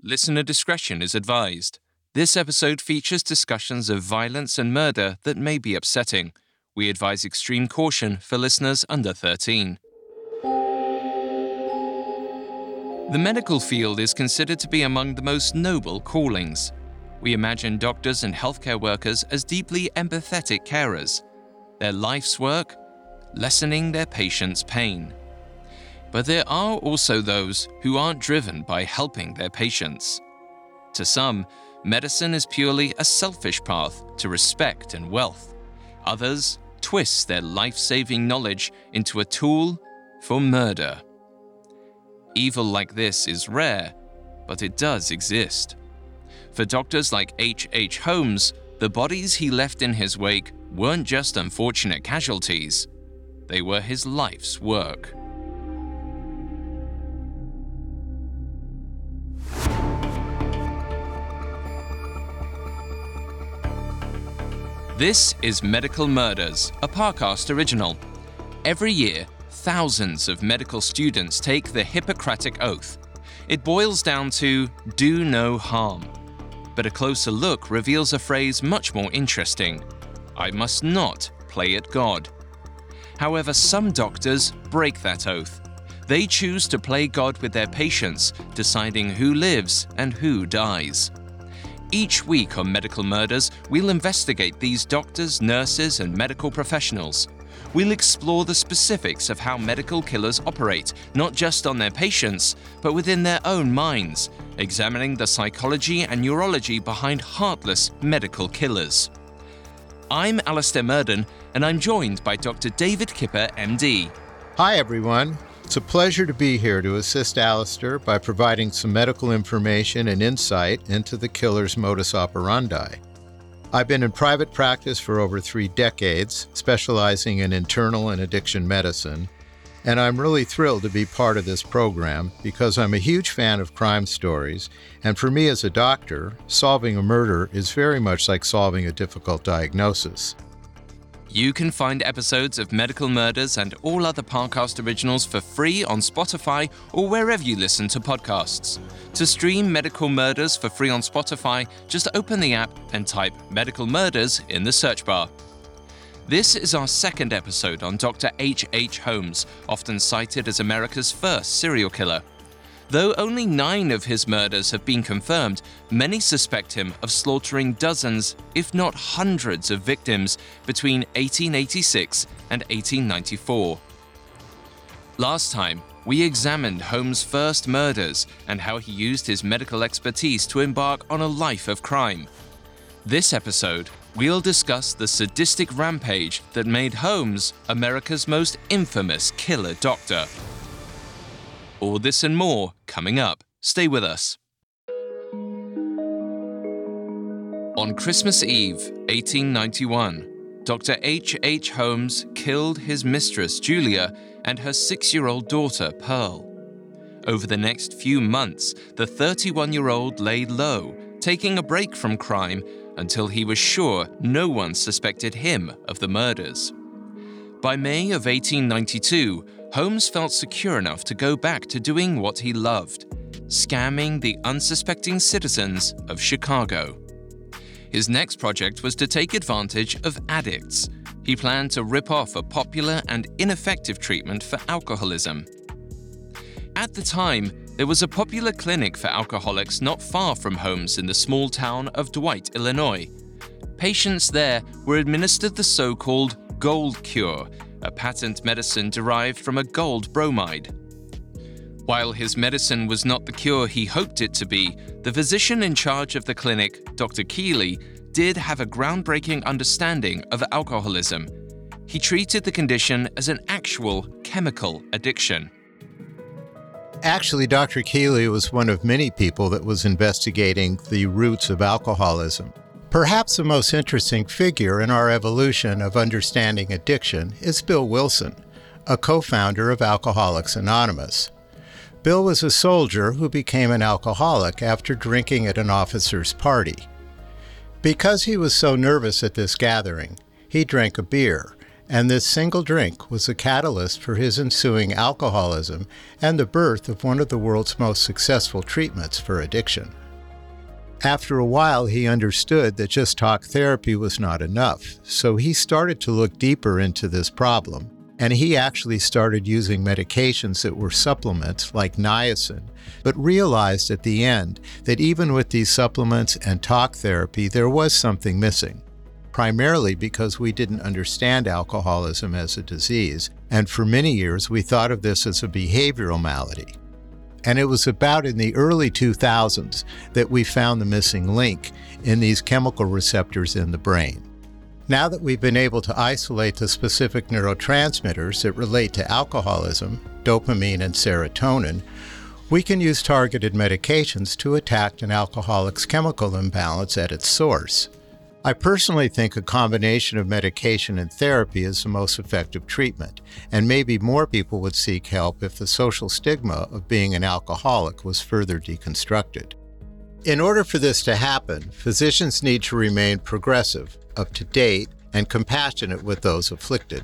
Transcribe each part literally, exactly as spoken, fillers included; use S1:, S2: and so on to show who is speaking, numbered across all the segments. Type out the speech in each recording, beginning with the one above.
S1: Listener discretion is advised. This episode features discussions of violence and murder that may be upsetting. We advise extreme caution for listeners under thirteen. The medical field is considered to be among the most noble callings. We imagine doctors and healthcare workers as deeply empathetic carers. Their life's work, lessening their patients' pain. But there are also those who aren't driven by helping their patients. To some, medicine is purely a selfish path to respect and wealth. Others twist their life-saving knowledge into a tool for murder. Evil like this is rare, but it does exist. For doctors like H H. Holmes, the bodies he left in his wake weren't just unfortunate casualties. They were his life's work. This is Medical Murders, a Parcast original. Every year, thousands of medical students take the Hippocratic Oath. It boils down to do no harm. But a closer look reveals a phrase much more interesting. I must not play at God. However, some doctors break that oath. They choose to play God with their patients, deciding who lives and who dies. Each week on Medical Murders, we'll investigate these doctors, nurses, and medical professionals. We'll explore the specifics of how medical killers operate, not just on their patients, but within their own minds, examining the psychology and neurology behind heartless medical killers. I'm Alistair Murden, and I'm joined by Doctor David Kipper, M D.
S2: Hi, everyone. It's a pleasure to be here to assist Alistair by providing some medical information and insight into the killer's modus operandi. I've been in private practice for over three decades, specializing in internal and addiction medicine, and I'm really thrilled to be part of this program because I'm a huge fan of crime stories, and for me as a doctor, solving a murder is very much like solving a difficult diagnosis.
S1: You can find episodes of Medical Murders and all other Parcast originals for free on Spotify or wherever you listen to podcasts. To stream Medical Murders for free on Spotify, just open the app and type Medical Murders in the search bar. This is our second episode on Doctor H H. Holmes, often cited as America's first serial killer. Though only nine of his murders have been confirmed, many suspect him of slaughtering dozens, if not hundreds, of victims between eighteen eighty-six and eighteen ninety-four. Last time, we examined Holmes' first murders and how he used his medical expertise to embark on a life of crime. This episode, we'll discuss the sadistic rampage that made Holmes America's most infamous killer doctor. All this and more coming up. Stay with us. On Christmas Eve, eighteen ninety-one, Doctor H H. Holmes killed his mistress, Julia, and her six-year-old daughter, Pearl. Over the next few months, the thirty-one-year-old lay low, taking a break from crime until he was sure no one suspected him of the murders. By May of eighteen ninety-two, Holmes felt secure enough to go back to doing what he loved, scamming the unsuspecting citizens of Chicago. His next project was to take advantage of addicts. He planned to rip off a popular and ineffective treatment for alcoholism. At the time, there was a popular clinic for alcoholics not far from Holmes in the small town of Dwight, Illinois. Patients there were administered the so-called Gold Cure, a patent medicine derived from a gold bromide. While his medicine was not the cure he hoped it to be, the physician in charge of the clinic, Doctor Keeley, did have a groundbreaking understanding of alcoholism. He treated the condition as an actual chemical addiction.
S2: Actually, Doctor Keeley was one of many people that was investigating the roots of alcoholism. Perhaps the most interesting figure in our evolution of understanding addiction is Bill Wilson, a co-founder of Alcoholics Anonymous. Bill was a soldier who became an alcoholic after drinking at an officer's party. Because he was so nervous at this gathering, he drank a beer, and this single drink was a catalyst for his ensuing alcoholism and the birth of one of the world's most successful treatments for addiction. After a while, he understood that just talk therapy was not enough, so he started to look deeper into this problem, and he actually started using medications that were supplements like niacin, but realized at the end that even with these supplements and talk therapy, there was something missing, primarily because we didn't understand alcoholism as a disease, and for many years we thought of this as a behavioral malady. And it was about in the early two thousands that we found the missing link in these chemical receptors in the brain. Now that we've been able to isolate the specific neurotransmitters that relate to alcoholism, dopamine and serotonin, we can use targeted medications to attack an alcoholic's chemical imbalance at its source. I personally think a combination of medication and therapy is the most effective treatment, and maybe more people would seek help if the social stigma of being an alcoholic was further deconstructed. In order for this to happen, physicians need to remain progressive, up-to-date, and compassionate with those afflicted.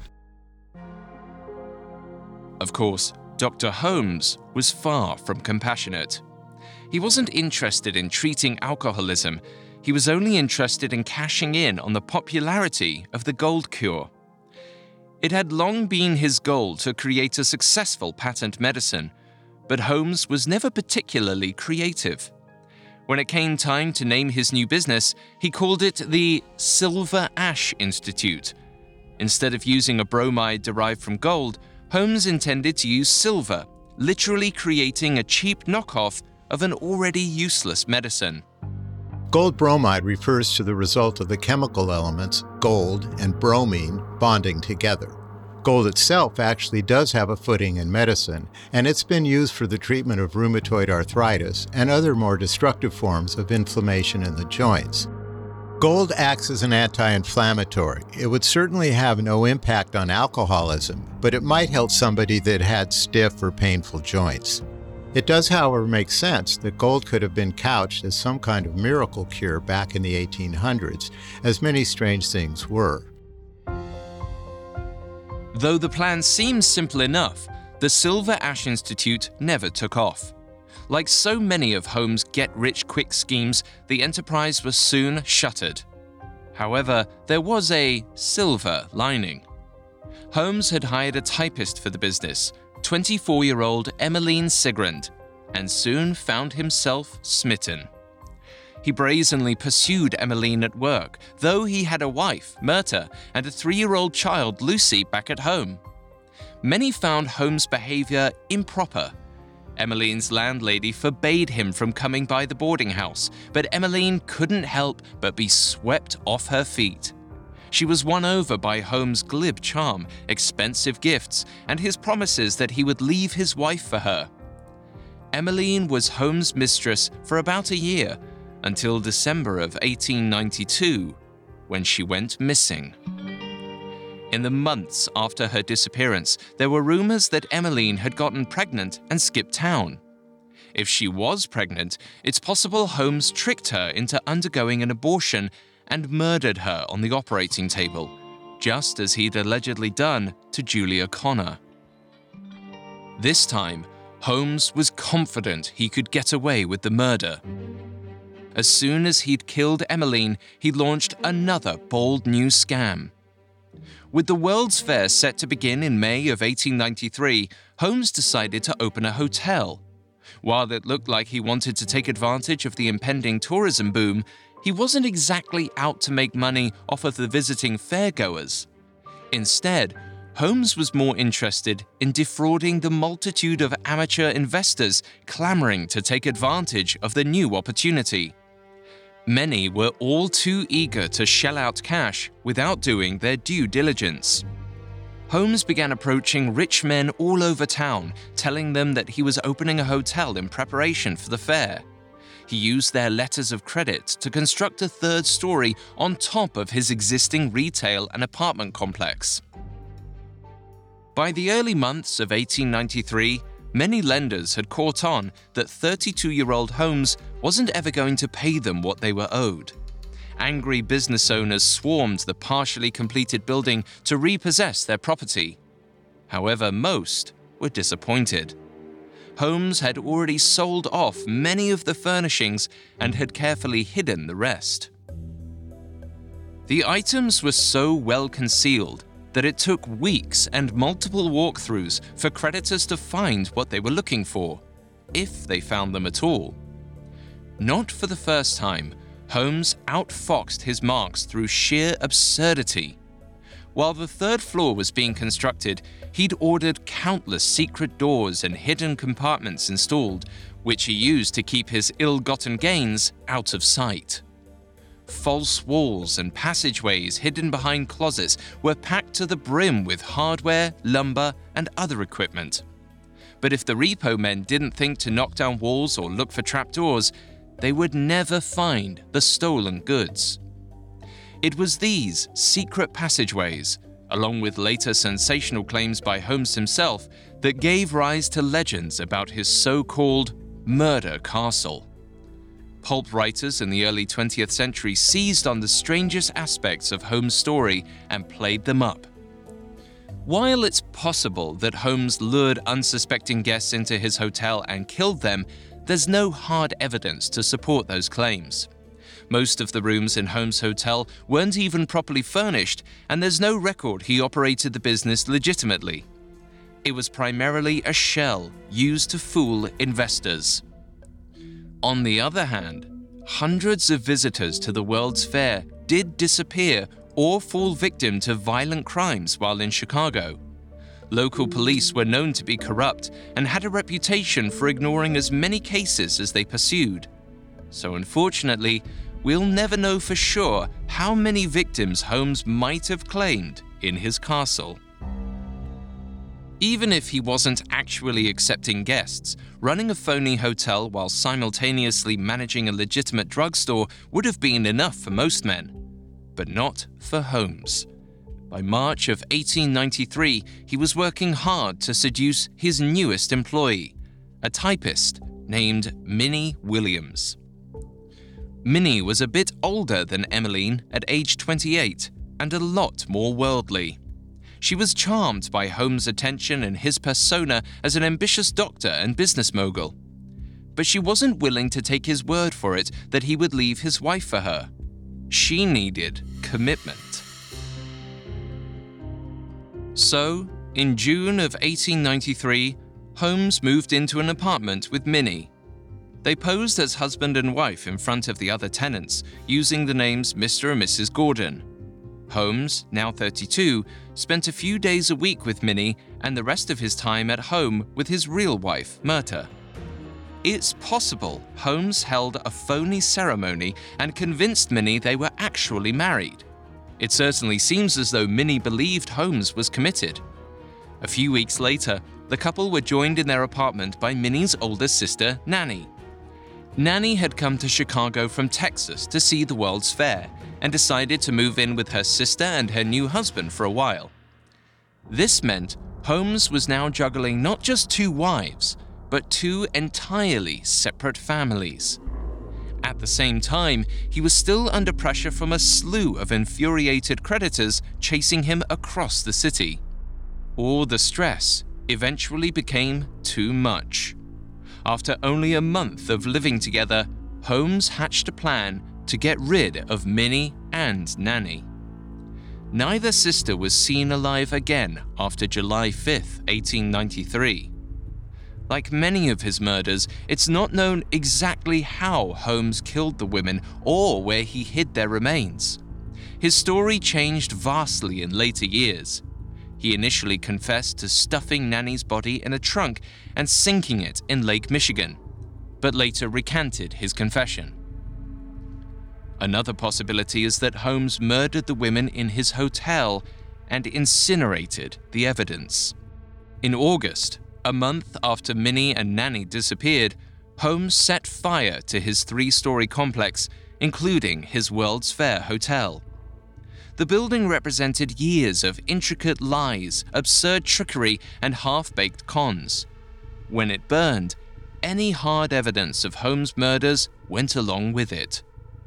S1: Of course, Doctor Holmes was far from compassionate. He wasn't interested in treating alcoholism. He was only interested in cashing in on the popularity of the gold cure. It had long been his goal to create a successful patent medicine, but Holmes was never particularly creative. When it came time to name his new business, he called it the Silver Ash Institute. Instead of using a bromide derived from gold, Holmes intended to use silver, literally creating a cheap knockoff of an already useless medicine.
S2: Gold bromide refers to the result of the chemical elements gold and bromine bonding together. Gold itself actually does have a footing in medicine, and it's been used for the treatment of rheumatoid arthritis and other more destructive forms of inflammation in the joints. Gold acts as an anti-inflammatory. It would certainly have no impact on alcoholism, but it might help somebody that had stiff or painful joints. It does, however, make sense that gold could have been couched as some kind of miracle cure back in the eighteen hundreds, as many strange things were.
S1: Though the plan seems simple enough, the Silver Ash Institute never took off. Like so many of Holmes' get-rich-quick schemes, the enterprise was soon shuttered. However, there was a silver lining. Holmes had hired a typist for the business, twenty-four-year-old Emmeline Cigrand, and soon found himself smitten. He brazenly pursued Emmeline at work, though he had a wife, Myrta, and a three-year-old child, Lucy, back at home. Many found Holmes' behavior improper. Emmeline's landlady forbade him from coming by the boarding house, but Emmeline couldn't help but be swept off her feet. She was won over by Holmes' glib charm, expensive gifts, and his promises that he would leave his wife for her. Emmeline was Holmes' mistress for about a year, until December of eighteen ninety-two, when she went missing. In the months after her disappearance, there were rumors that Emmeline had gotten pregnant and skipped town. If she was pregnant, it's possible Holmes tricked her into undergoing an abortion and murdered her on the operating table, just as he'd allegedly done to Julia Connor. This time, Holmes was confident he could get away with the murder. As soon as he'd killed Emmeline, he launched another bold new scam. With the World's Fair set to begin in May of eighteen ninety-three, Holmes decided to open a hotel. While it looked like he wanted to take advantage of the impending tourism boom, he wasn't exactly out to make money off of the visiting fairgoers. Instead, Holmes was more interested in defrauding the multitude of amateur investors clamoring to take advantage of the new opportunity. Many were all too eager to shell out cash without doing their due diligence. Holmes began approaching rich men all over town, telling them that he was opening a hotel in preparation for the fair. He used their letters of credit to construct a third story on top of his existing retail and apartment complex. By the early months of eighteen ninety-three, many lenders had caught on that thirty-two-year-old Holmes wasn't ever going to pay them what they were owed. angry business owners swarmed the partially completed building to repossess their property. However, most were disappointed. Holmes had already sold off many of the furnishings and had carefully hidden the rest. The items were so well concealed that it took weeks and multiple walkthroughs for creditors to find what they were looking for, if they found them at all. Not for the first time, Holmes outfoxed his marks through sheer absurdity. While the third floor was being constructed, he'd ordered countless secret doors and hidden compartments installed, which he used to keep his ill-gotten gains out of sight. False walls and passageways hidden behind closets were packed to the brim with hardware, lumber, and other equipment. But if the repo men didn't think to knock down walls or look for trapdoors, they would never find the stolen goods. It was these secret passageways, along with later sensational claims by Holmes himself, that gave rise to legends about his so-called murder castle. Pulp writers in the early twentieth century seized on the strangest aspects of Holmes' story and played them up. While it's possible that Holmes lured unsuspecting guests into his hotel and killed them, there's no hard evidence to support those claims. Most of the rooms in Holmes' hotel weren't even properly furnished, and there's no record he operated the business legitimately. It was primarily a shell used to fool investors. On the other hand, hundreds of visitors to the World's Fair did disappear or fall victim to violent crimes while in Chicago. Local police were known to be corrupt and had a reputation for ignoring as many cases as they pursued. So unfortunately, we'll never know for sure how many victims Holmes might have claimed in his castle. Even if he wasn't actually accepting guests, running a phony hotel while simultaneously managing a legitimate drugstore would have been enough for most men. But not for Holmes. By March of eighteen ninety-three, he was working hard to seduce his newest employee, a typist named Minnie Williams. Minnie was a bit older than Emmeline at age twenty-eight and a lot more worldly. She was charmed by Holmes' attention and his persona as an ambitious doctor and business mogul. But she wasn't willing to take his word for it that he would leave his wife for her. She needed commitment. So, in June of eighteen ninety-three, Holmes moved into an apartment with Minnie. They posed as husband and wife in front of the other tenants, using the names Mister and Missus Gordon. Holmes, now thirty-two, spent a few days a week with Minnie and the rest of his time at home with his real wife, Myrta. It's possible Holmes held a phony ceremony and convinced Minnie they were actually married. It certainly seems as though Minnie believed Holmes was committed. A few weeks later, the couple were joined in their apartment by Minnie's older sister, Nanny. Nanny had come to Chicago from Texas to see the World's Fair and decided to move in with her sister and her new husband for a while. This meant Holmes was now juggling not just two wives, but two entirely separate families. At the same time, he was still under pressure from a slew of infuriated creditors chasing him across the city. All the stress eventually became too much. After only a month of living together, Holmes hatched a plan to get rid of Minnie and Nanny. Neither sister was seen alive again after July fifth, eighteen ninety-three. Like many of his murders, it's not known exactly how Holmes killed the women or where he hid their remains. His story changed vastly in later years. He initially confessed to stuffing Nanny's body in a trunk and sinking it in Lake Michigan, but later recanted his confession. Another possibility is that Holmes murdered the women in his hotel and incinerated the evidence. In August, a month after Minnie and Nanny disappeared, Holmes set fire to his three-story complex, including his World's Fair hotel. The building represented years of intricate lies, absurd trickery, and half-baked cons. When it burned, any hard evidence of Holmes' murders went along with it.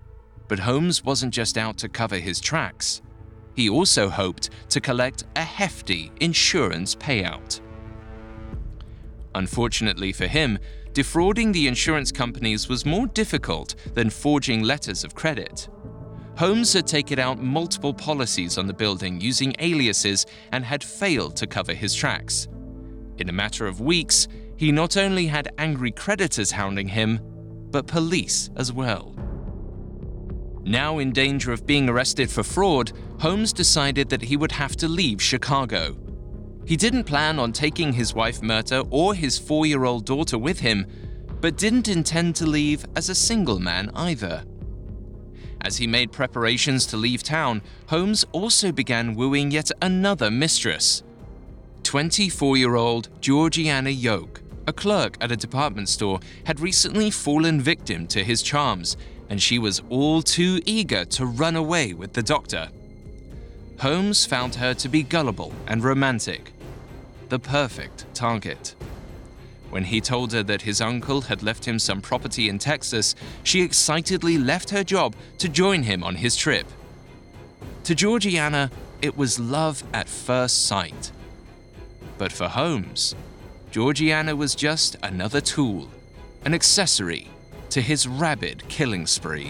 S1: But Holmes wasn't just out to cover his tracks. He also hoped to collect a hefty insurance payout. Unfortunately for him, defrauding the insurance companies was more difficult than forging letters of credit. Holmes had taken out multiple policies on the building using aliases and had failed to cover his tracks. In a matter of weeks, he not only had angry creditors hounding him, but police as well. Now in danger of being arrested for fraud, Holmes decided that he would have to leave Chicago. He didn't plan on taking his wife Myrta or his four-year-old daughter with him, but didn't intend to leave as a single man either. As he made preparations to leave town, Holmes also began wooing yet another mistress. twenty-four-year-old Georgiana Yoke, a clerk at a department store, had recently fallen victim to his charms, and she was all too eager to run away with the doctor. Holmes found her to be gullible and romantic, the perfect target. When he told her that his uncle had left him some property in Texas, she excitedly left her job to join him on his trip. To Georgiana, it was love at first sight. But for Holmes, Georgiana was just another tool, an accessory to his rabid killing spree.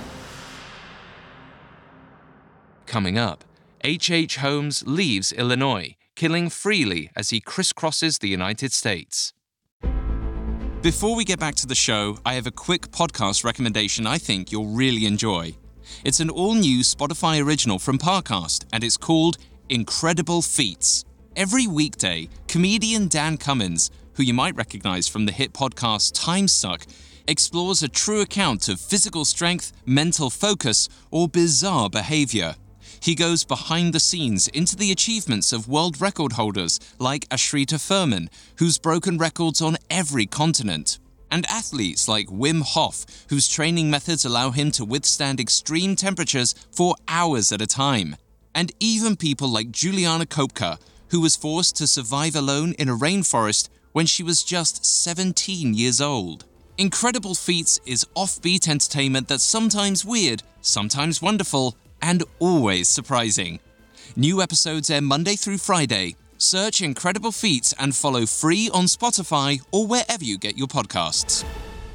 S1: Coming up, H H. Holmes leaves Illinois, killing freely as he crisscrosses the United States. Before we get back to the show, I have a quick podcast recommendation I think you'll really enjoy. It's an all-new Spotify original from Parcast, and it's called Incredible Feats. Every weekday, comedian Dan Cummins, who you might recognize from the hit podcast Time Suck, explores a true account of physical strength, mental focus, or bizarre behavior. He goes behind the scenes into the achievements of world record holders like Ashrita Furman, who's broken records on every continent, and athletes like Wim Hof, whose training methods allow him to withstand extreme temperatures for hours at a time, and even people like Juliana Kopka, who was forced to survive alone in a rainforest when she was just seventeen years old. Incredible Feats is offbeat entertainment that's sometimes weird, sometimes wonderful, and always surprising. New episodes air Monday through Friday. Search Incredible Feats and follow free on Spotify or wherever you get your podcasts.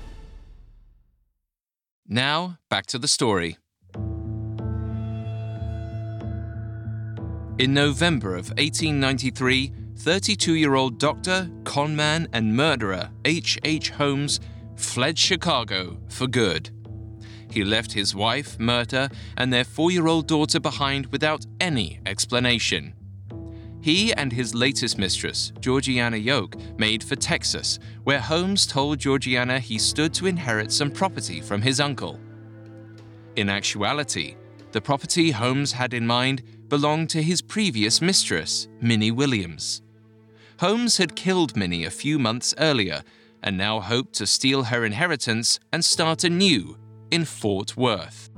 S1: Now, back to the story. In November of eighteen ninety-three, thirty-two-year-old doctor, conman, and murderer H H. Holmes fled Chicago for good. He left his wife, Myrta, and their four-year-old daughter behind without any explanation. He and his latest mistress, Georgiana Yoke, made for Texas, where Holmes told Georgiana he stood to inherit some property from his uncle. In actuality, the property Holmes had in mind belonged to his previous mistress, Minnie Williams. Holmes had killed Minnie a few months earlier and now hoped to steal her inheritance and start anew in Fort Worth.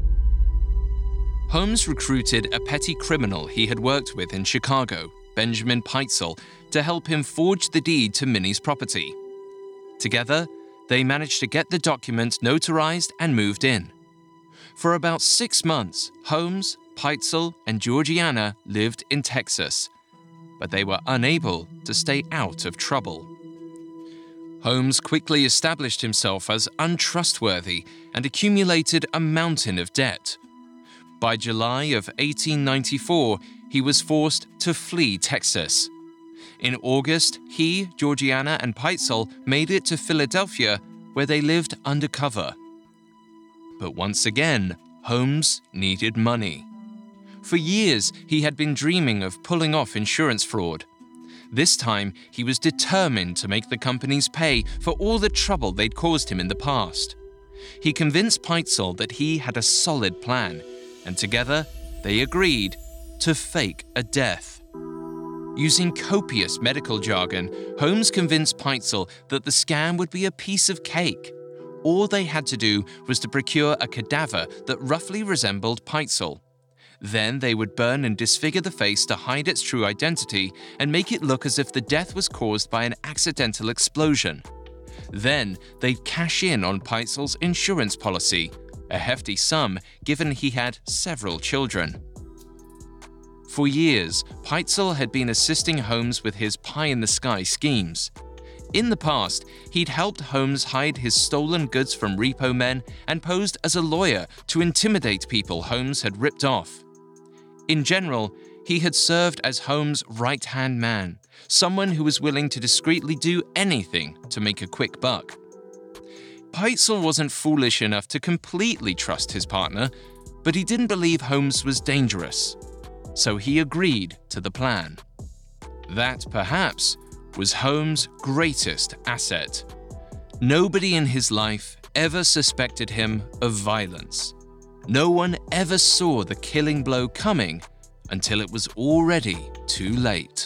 S1: Holmes recruited a petty criminal he had worked with in Chicago, Benjamin Pitezel, to help him forge the deed to Minnie's property. Together, they managed to get the document notarized and moved in. For about six months, Holmes, Pitezel, and Georgiana lived in Texas, but they were unable to stay out of trouble. Holmes quickly established himself as untrustworthy and accumulated a mountain of debt. By July of eighteen ninety-four, he was forced to flee Texas. In August, he, Georgiana, and Pitezel made it to Philadelphia, where they lived undercover. But once again, Holmes needed money. For years, he had been dreaming of pulling off insurance fraud. This time, he was determined to make the companies pay for all the trouble they'd caused him in the past. He convinced Pitezel that he had a solid plan, and together, they agreed to fake a death. Using copious medical jargon, Holmes convinced Pitezel that the scam would be a piece of cake. All they had to do was to procure a cadaver that roughly resembled Pitezel. Then they would burn and disfigure the face to hide its true identity and make it look as if the death was caused by an accidental explosion. Then they'd cash in on Pitezel's insurance policy a hefty sum given he had several children. For years, Peitzel had been assisting Holmes with his pie-in-the-sky schemes. In the past, he'd helped Holmes hide his stolen goods from repo men and posed as a lawyer to intimidate people Holmes had ripped off. In general, he had served as Holmes' right-hand man, someone who was willing to discreetly do anything to make a quick buck. Peitzel wasn't foolish enough to completely trust his partner, but he didn't believe Holmes was dangerous. So he agreed to the plan. That, perhaps, was Holmes' greatest asset. Nobody in his life ever suspected him of violence. No one ever saw the killing blow coming until it was already too late.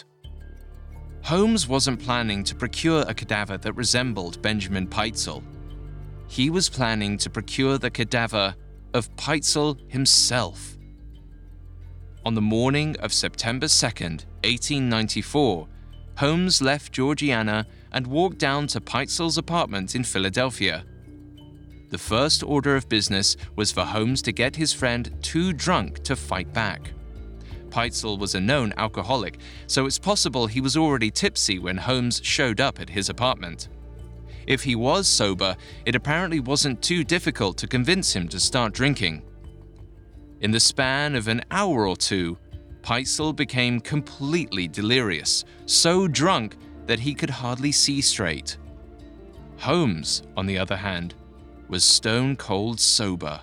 S1: Holmes wasn't planning to procure a cadaver that resembled Benjamin Peitzel. He was planning to procure the cadaver of Peitzel himself. On the morning of September second, eighteen ninety-four, Holmes left Georgiana and walked down to Peitzel's apartment in Philadelphia. The first order of business was for Holmes to get his friend too drunk to fight back. Peitzel was a known alcoholic, so it's possible he was already tipsy when Holmes showed up at his apartment. If he was sober, it apparently wasn't too difficult to convince him to start drinking. In the span of an hour or two, Peitzel became completely delirious, so drunk that he could hardly see straight. Holmes, on the other hand, was stone-cold sober.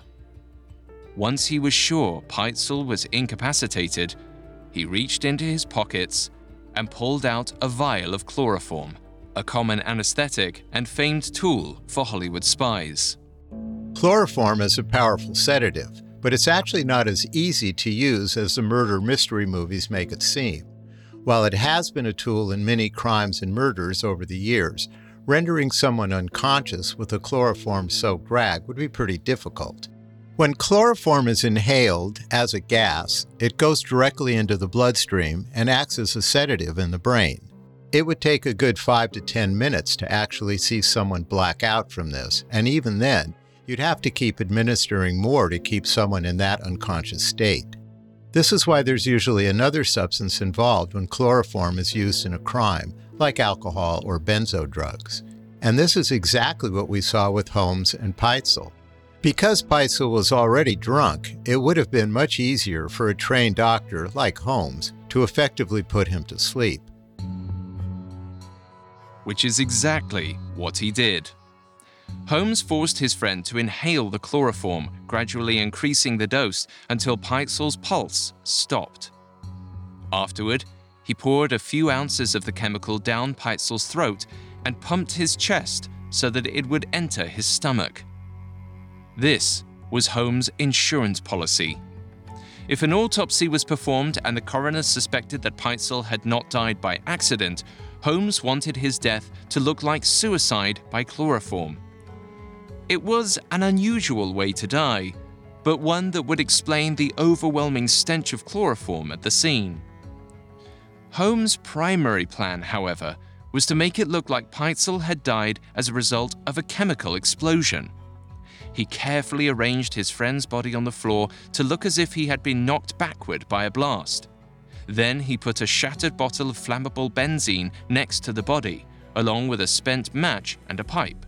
S1: Once he was sure Peitzel was incapacitated, he reached into his pockets and pulled out a vial of chloroform, a common anesthetic and famed tool for Hollywood spies.
S2: Chloroform is a powerful sedative, but it's actually not as easy to use as the murder mystery movies make it seem. While it has been a tool in many crimes and murders over the years, rendering someone unconscious with a chloroform-soaked rag would be pretty difficult. When chloroform is inhaled as a gas, it goes directly into the bloodstream and acts as a sedative in the brain. It would take a good five to ten minutes to actually see someone black out from this, and even then, you'd have to keep administering more to keep someone in that unconscious state. This is why there's usually another substance involved when chloroform is used in a crime, like alcohol or benzo drugs. And this is exactly what we saw with Holmes and Peitzel. Because Peitzel was already drunk, it would have been much easier for a trained doctor like Holmes to effectively put him to sleep.
S1: Which is exactly what he did. Holmes forced his friend to inhale the chloroform, gradually increasing the dose until Peitzel's pulse stopped. Afterward, he poured a few ounces of the chemical down Peitzel's throat and pumped his chest so that it would enter his stomach. This was Holmes' insurance policy. If an autopsy was performed and the coroner suspected that Peitzel had not died by accident, Holmes wanted his death to look like suicide by chloroform. It was an unusual way to die, but one that would explain the overwhelming stench of chloroform at the scene. Holmes' primary plan, however, was to make it look like Peitzel had died as a result of a chemical explosion. He carefully arranged his friend's body on the floor to look as if he had been knocked backward by a blast. Then he put a shattered bottle of flammable benzene next to the body, along with a spent match and a pipe.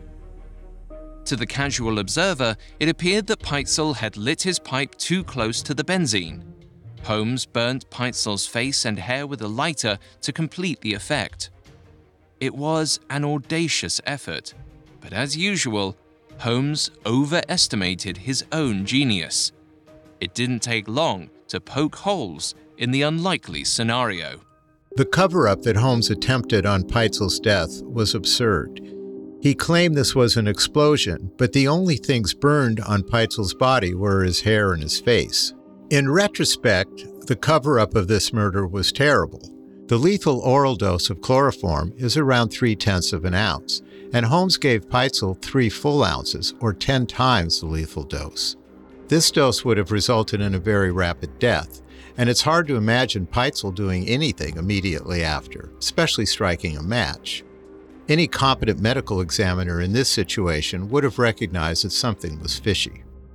S1: To the casual observer, it appeared that Peitzel had lit his pipe too close to the benzene. Holmes burnt Peitzel's face and hair with a lighter to complete the effect. It was an audacious effort, but as usual, Holmes overestimated his own genius. It didn't take long to poke holes in the unlikely scenario.
S2: The cover-up that Holmes attempted on Peitzel's death was absurd. He claimed this was an explosion, but the only things burned on Peitzel's body were his hair and his face. In retrospect, the cover-up of this murder was terrible. The lethal oral dose of chloroform is around three-tenths of an ounce, and Holmes gave Peitzel three full ounces, or ten times the lethal dose. This dose would have resulted in a very rapid death, and it's hard to imagine Peitzel doing anything immediately after, especially striking a match. Any competent medical examiner in this situation would have recognized that something was fishy.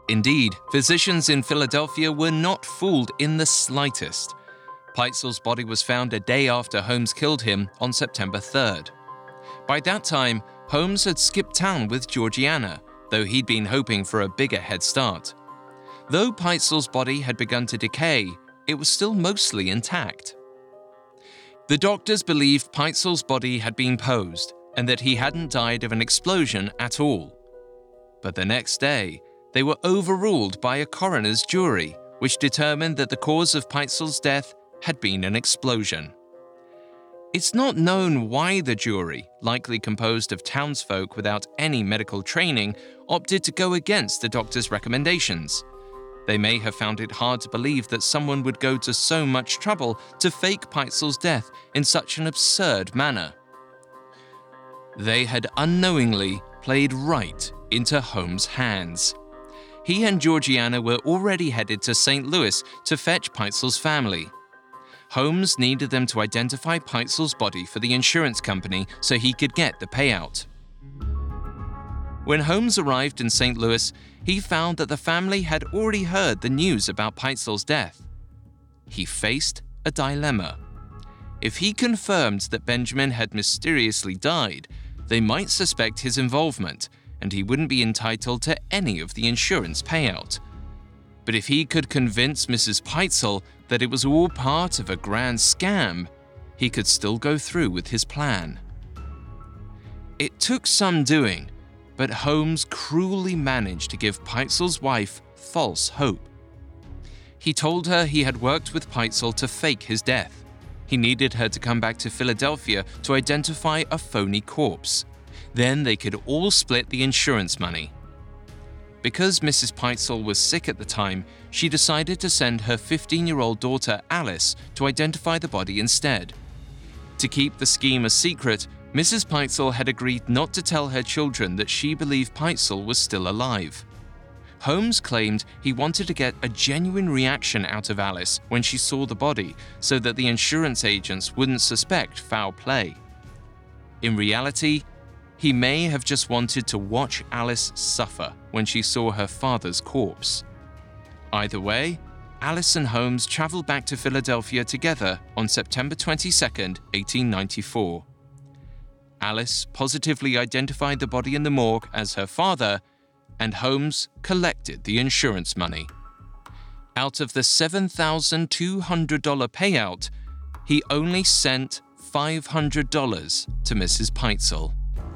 S1: Indeed, physicians in Philadelphia were not fooled in the slightest. Peitzel's body was found a day after Holmes killed him on September third. By that time, Holmes had skipped town with Georgiana, though he'd been hoping for a bigger head start. Though Peitzel's body had begun to decay, it was still mostly intact. The doctors believed Peitzel's body had been posed and that he hadn't died of an explosion at all. But the next day, they were overruled by a coroner's jury, which determined that the cause of Peitzel's death had been an explosion. It's not known why the jury, likely composed of townsfolk without any medical training, opted to go against the doctor's recommendations. They may have found it hard to believe that someone would go to so much trouble to fake Peitzel's death in such an absurd manner. They had unknowingly played right into Holmes' hands. He and Georgiana were already headed to Saint Louis to fetch Peitzel's family. Holmes needed them to identify Peitzel's body for the insurance company so he could get the payout. When Holmes arrived in Saint Louis, he found that the family had already heard the news about Peitzel's death. He faced a dilemma. If he confirmed that Benjamin had mysteriously died, they might suspect his involvement, and he wouldn't be entitled to any of the insurance payout. But if he could convince Missus Peitzel that it was all part of a grand scam, he could still go through with his plan. It took some doing, but Holmes cruelly managed to give Peitzel's wife false hope. He told her he had worked with Peitzel to fake his death. He needed her to come back to Philadelphia to identify a phony corpse. Then they could all split the insurance money. Because Missus Peitzel was sick at the time, she decided to send her fifteen-year-old daughter Alice to identify the body instead. To keep the scheme a secret, Missus Peitzel had agreed not to tell her children that she believed Peitzel was still alive. Holmes claimed he wanted to get a genuine reaction out of Alice when she saw the body so that the insurance agents wouldn't suspect foul play. In reality, he may have just wanted to watch Alice suffer when she saw her father's corpse. Either way, Alice and Holmes traveled back to Philadelphia together on September twenty-second, eighteen ninety-four. Alice positively identified the body in the morgue as her father, and Holmes collected the insurance money. Out of the seven thousand two hundred dollars payout, he only sent five hundred dollars to Missus Peitzel.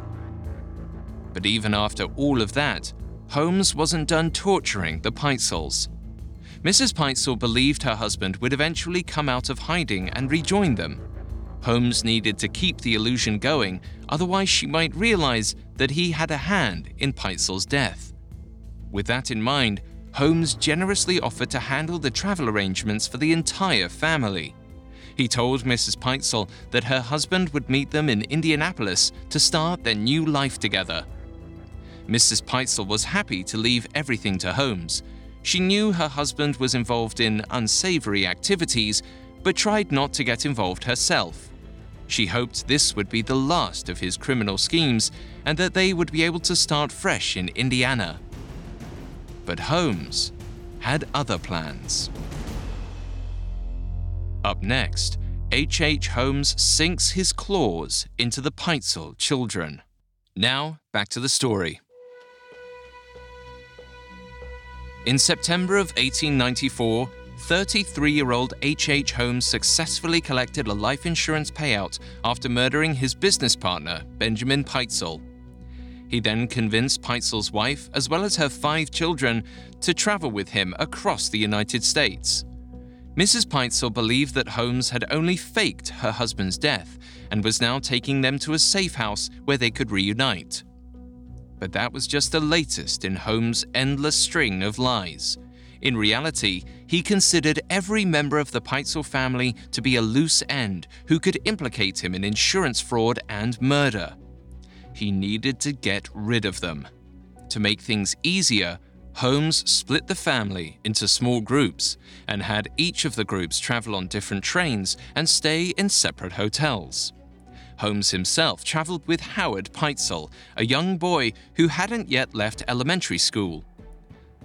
S1: But even after all of that, Holmes wasn't done torturing the Peitzels. Missus Peitzel believed her husband would eventually come out of hiding and rejoin them. Holmes needed to keep the illusion going, otherwise she might realize that he had a hand in Peitzel's death. With that in mind, Holmes generously offered to handle the travel arrangements for the entire family. He told Missus Peitzel that her husband would meet them in Indianapolis to start their new life together. Missus Peitzel was happy to leave everything to Holmes. She knew her husband was involved in unsavory activities, but tried not to get involved herself. She hoped this would be the last of his criminal schemes and that they would be able to start fresh in Indiana. But Holmes had other plans. Up next, H H. Holmes sinks his claws into the Peitzel children. Now, back to the story. In September of eighteen ninety-four, thirty-three-year-old H H. Holmes successfully collected a life insurance payout after murdering his business partner, Benjamin Peitzel. He then convinced Peitzel's wife, as well as her five children, to travel with him across the United States. Missus Peitzel believed that Holmes had only faked her husband's death and was now taking them to a safe house where they could reunite. But that was just the latest in Holmes' endless string of lies. In reality, he considered every member of the Peitzel family to be a loose end who could implicate him in insurance fraud and murder. He needed to get rid of them. To make things easier, Holmes split the family into small groups and had each of the groups travel on different trains and stay in separate hotels. Holmes himself traveled with Howard Peitzel, a young boy who hadn't yet left elementary school.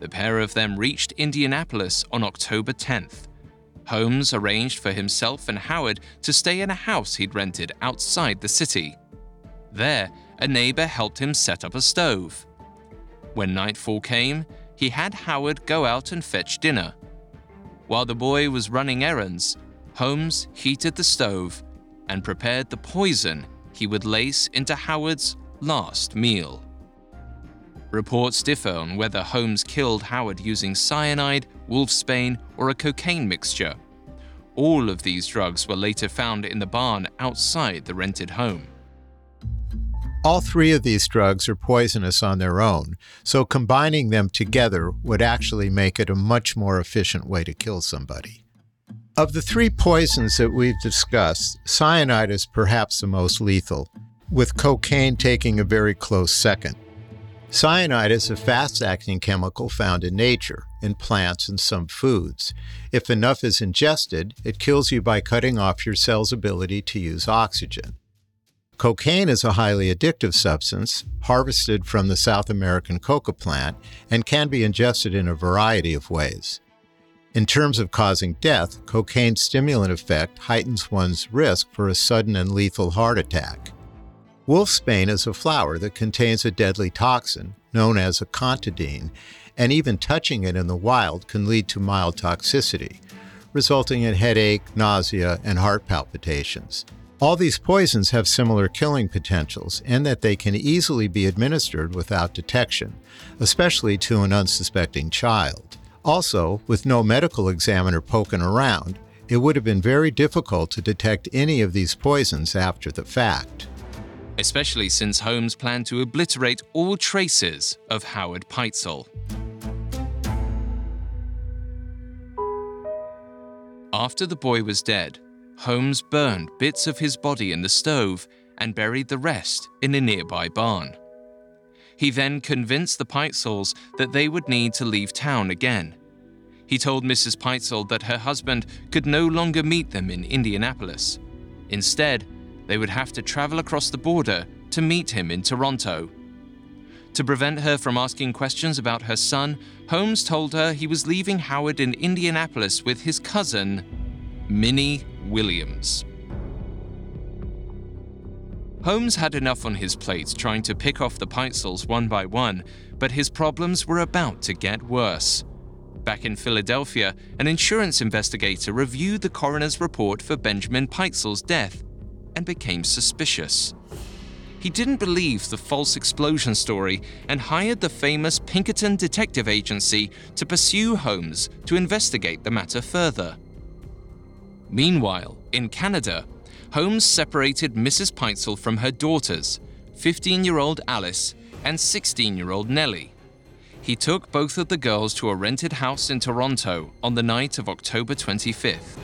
S1: The pair of them reached Indianapolis on October tenth. Holmes arranged for himself and Howard to stay in a house he'd rented outside the city. There, a neighbor helped him set up a stove. When nightfall came, he had Howard go out and fetch dinner. While the boy was running errands, Holmes heated the stove and prepared the poison he would lace into Howard's last meal. Reports differ on whether Holmes killed Howard using cyanide, wolfsbane, or a cocaine mixture. All of these drugs were later found in the barn outside the rented home.
S2: All three of these drugs are poisonous on their own, so combining them together would actually make it a much more efficient way to kill somebody. Of the three poisons that we've discussed, cyanide is perhaps the most lethal, with cocaine taking a very close second. Cyanide is a fast-acting chemical found in nature, in plants and some foods. If enough is ingested, it kills you by cutting off your cell's ability to use oxygen. Cocaine is a highly addictive substance, harvested from the South American coca plant, and can be ingested in a variety of ways. In terms of causing death, cocaine's stimulant effect heightens one's risk for a sudden and lethal heart attack. Wolfsbane is a flower that contains a deadly toxin, known as a contidine, and even touching it in the wild can lead to mild toxicity, resulting in headache, nausea, and heart palpitations. All these poisons have similar killing potentials in that they can easily be administered without detection, especially to an unsuspecting child. Also, with no medical examiner poking around, it would have been very difficult to detect any of these poisons after the fact.
S1: Especially since Holmes planned to obliterate all traces of Howard Pitezel. After the boy was dead, Holmes burned bits of his body in the stove and buried the rest in a nearby barn. He then convinced the Pitezels that they would need to leave town again. He told Missus Pitezel that her husband could no longer meet them in Indianapolis. Instead, they would have to travel across the border to meet him in Toronto. To prevent her from asking questions about her son, Holmes told her he was leaving Howard in Indianapolis with his cousin, Minnie Williams. Holmes had enough on his plate trying to pick off the Pitezels one by one, but his problems were about to get worse. Back in Philadelphia, an insurance investigator reviewed the coroner's report for Benjamin Pitezel's death and became suspicious. He didn't believe the false explosion story and hired the famous Pinkerton Detective Agency to pursue Holmes to investigate the matter further. Meanwhile, in Canada, Holmes separated Missus Pitezel from her daughters, fifteen-year-old Alice and sixteen-year-old Nellie. He took both of the girls to a rented house in Toronto on the night of October twenty-fifth.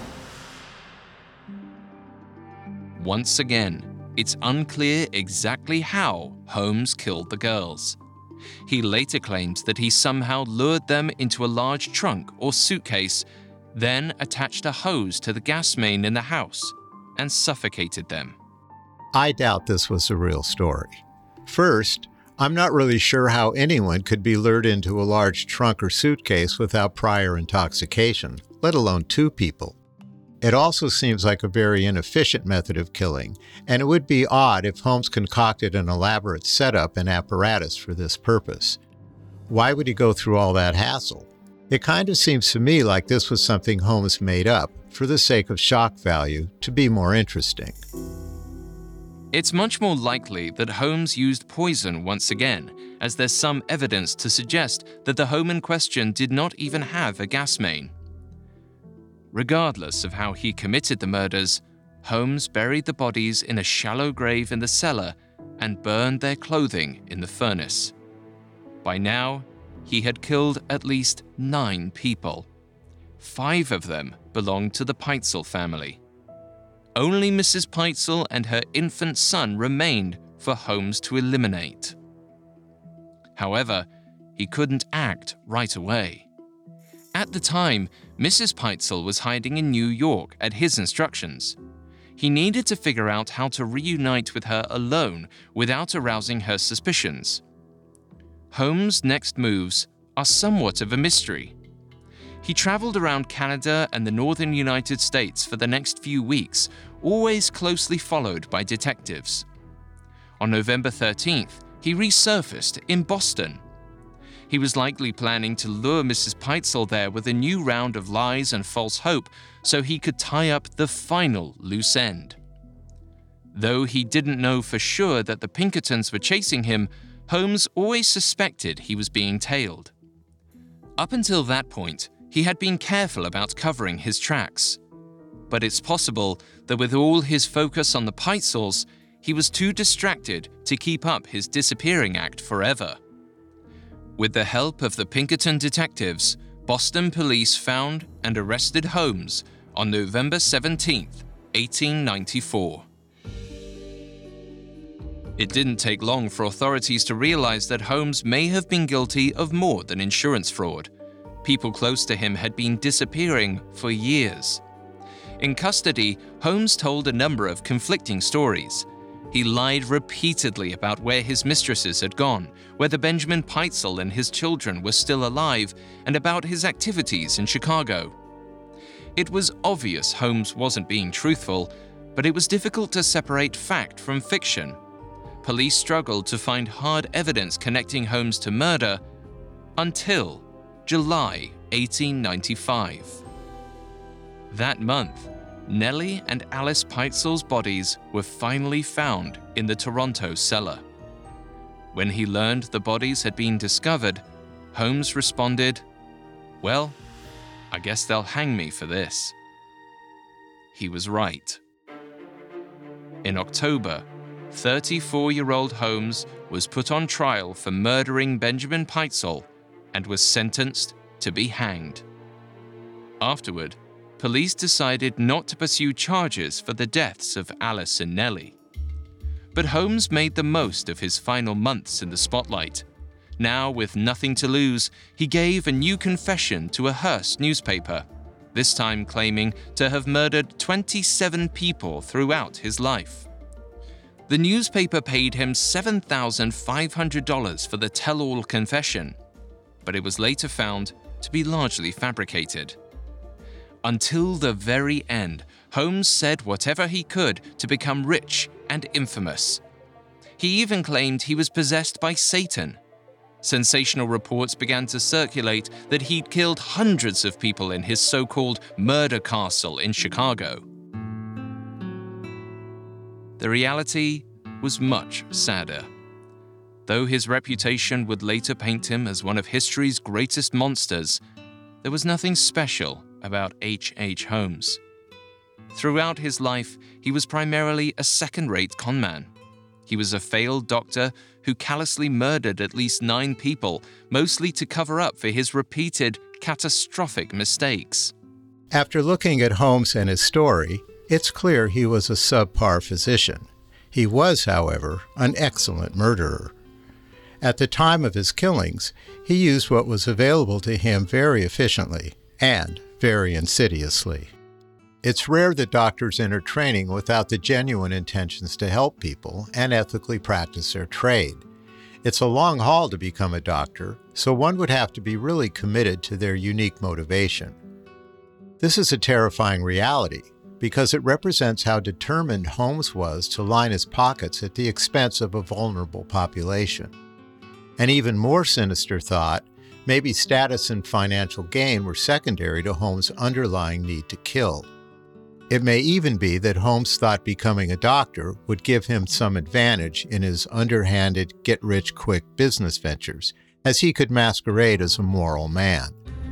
S1: Once again, it's unclear exactly how Holmes killed the girls. He later claimed that he somehow lured them into a large trunk or suitcase, then attached a hose to the gas main in the house and suffocated them.
S2: I doubt this was a real story. First, I'm not really sure how anyone could be lured into a large trunk or suitcase without prior intoxication, let alone two people. It also seems like a very inefficient method of killing, and it would be odd if Holmes concocted an elaborate setup and apparatus for this purpose. Why would he go through all that hassle? It kind of seems to me like this was something Holmes made up, for the sake of shock value, to be more interesting.
S1: It's much more likely that Holmes used poison once again, as there's some evidence to suggest that the home in question did not even have a gas main. Regardless of how he committed the murders, Holmes buried the bodies in a shallow grave in the cellar and burned their clothing in the furnace. By now, he had killed at least nine people. Five of them belonged to the Pitezel family. Only Missus Pitezel and her infant son remained for Holmes to eliminate. However, he couldn't act right away. At the time, Missus Pitezel was hiding in New York at his instructions. He needed to figure out how to reunite with her alone without arousing her suspicions. Holmes' next moves are somewhat of a mystery. He traveled around Canada and the northern United States for the next few weeks, always closely followed by detectives. On November thirteenth, he resurfaced in Boston. He was likely planning to lure Missus Pitezel there with a new round of lies and false hope so he could tie up the final loose end. Though he didn't know for sure that the Pinkertons were chasing him, Holmes always suspected he was being tailed. Up until that point, he had been careful about covering his tracks. But it's possible that with all his focus on the Pitezels, he was too distracted to keep up his disappearing act forever. With the help of the Pinkerton detectives, Boston police found and arrested Holmes on November seventeenth, eighteen ninety-four. It didn't take long for authorities to realize that Holmes may have been guilty of more than insurance fraud. People close to him had been disappearing for years. In custody, Holmes told a number of conflicting stories. He lied repeatedly about where his mistresses had gone, whether Benjamin Pitezel and his children were still alive, and about his activities in Chicago. It was obvious Holmes wasn't being truthful, but it was difficult to separate fact from fiction. Police struggled to find hard evidence connecting Holmes to murder until July eighteen ninety-five. That month, Nellie and Alice Pitezel's bodies were finally found in the Toronto cellar. When he learned the bodies had been discovered, Holmes responded, "Well, I guess they'll hang me for this." He was right. In October, thirty-four-year-old Holmes was put on trial for murdering Benjamin Pitezel and was sentenced to be hanged. Afterward, police decided not to pursue charges for the deaths of Alice and Nellie. But Holmes made the most of his final months in the spotlight. Now, with nothing to lose, he gave a new confession to a Hearst newspaper, this time claiming to have murdered twenty-seven people throughout his life. The newspaper paid him seven thousand five hundred dollars for the tell-all confession, but it was later found to be largely fabricated. Until the very end, Holmes said whatever he could to become rich and infamous. He even claimed he was possessed by Satan. Sensational reports began to circulate that he'd killed hundreds of people in his so-called murder castle in Chicago. The reality was much sadder. Though his reputation would later paint him as one of history's greatest monsters, there was nothing special about H H. Holmes. Throughout his life, he was primarily a second-rate conman. He was a failed doctor who callously murdered at least nine people, mostly to cover up for his repeated, catastrophic mistakes.
S2: After looking at Holmes and his story, it's clear he was a subpar physician. He was, however, an excellent murderer. At the time of his killings, he used what was available to him very efficiently and very insidiously. It's rare that doctors enter training without the genuine intentions to help people and ethically practice their trade. It's a long haul to become a doctor, so one would have to be really committed to their unique motivation. This is a terrifying reality because it represents how determined Holmes was to line his pockets at the expense of a vulnerable population. An even more sinister thought, maybe status and financial gain were secondary to Holmes' underlying need to kill. It may even be that Holmes thought becoming a doctor would give him some advantage in his underhanded, get-rich-quick business ventures, as he could masquerade as a moral man.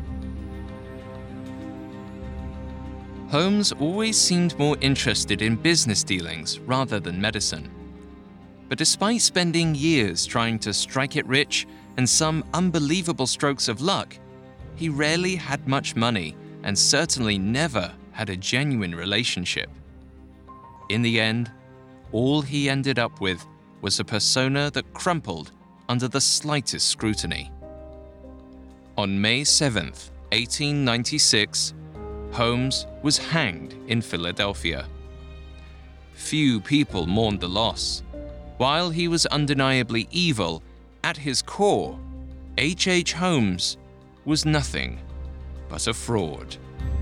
S1: Holmes always seemed more interested in business dealings rather than medicine. But despite spending years trying to strike it rich and some unbelievable strokes of luck, he rarely had much money and certainly never had a genuine relationship. In the end, all he ended up with was a persona that crumpled under the slightest scrutiny. On May seventh, eighteen ninety-six, Holmes was hanged in Philadelphia. Few people mourned the loss. While he was undeniably evil, at his core, H H. Holmes was nothing but a fraud.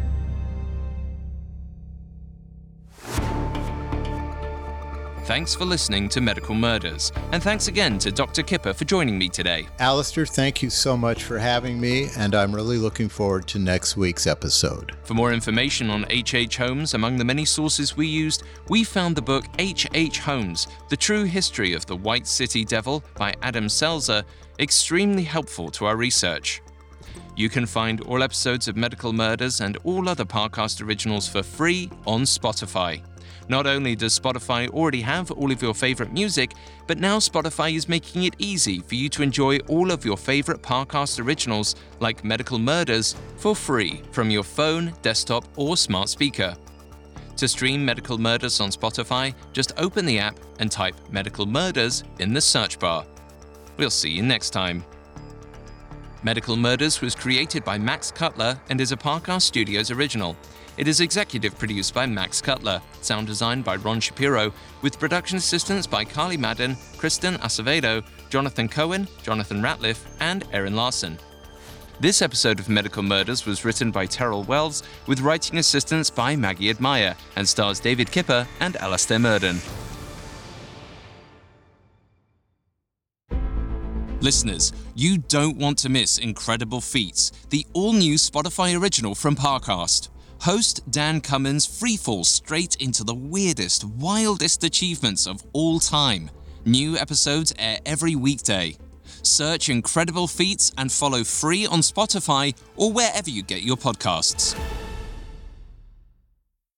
S1: Thanks for listening to Medical Murders, and thanks again to Doctor Kipper for joining me today.
S2: Alistair, thank you so much for having me, and I'm really looking forward to next week's episode.
S1: For more information on H H. Holmes, among the many sources we used, we found the book H H. Holmes, The True History of the White City Devil by Adam Selzer, extremely helpful to our research. You can find all episodes of Medical Murders and all other Parcast originals for free on Spotify. Not only does Spotify already have all of your favorite music, but now Spotify is making it easy for you to enjoy all of your favorite Parcast originals, like Medical Murders, for free from your phone, desktop, or smart speaker. To stream Medical Murders on Spotify, just open the app and type Medical Murders in the search bar. We'll see you next time. Medical Murders was created by Max Cutler and is a Parcast Studios original. It is executive produced by Max Cutler, sound designed by Ron Shapiro, with production assistance by Carly Madden, Kristen Acevedo, Jonathan Cohen, Jonathan Ratliff, and Erin Larson. This episode of Medical Murders was written by Terrell Wells, with writing assistance by Maggie Admire, and stars David Kipper and Alastair Murden. Listeners, you don't want to miss Incredible Feats, the all-new Spotify original from Parcast. Host Dan Cummins freefalls straight into the weirdest, wildest achievements of all time. New episodes air every weekday. Search Incredible Feats and follow free on Spotify or wherever you get your podcasts.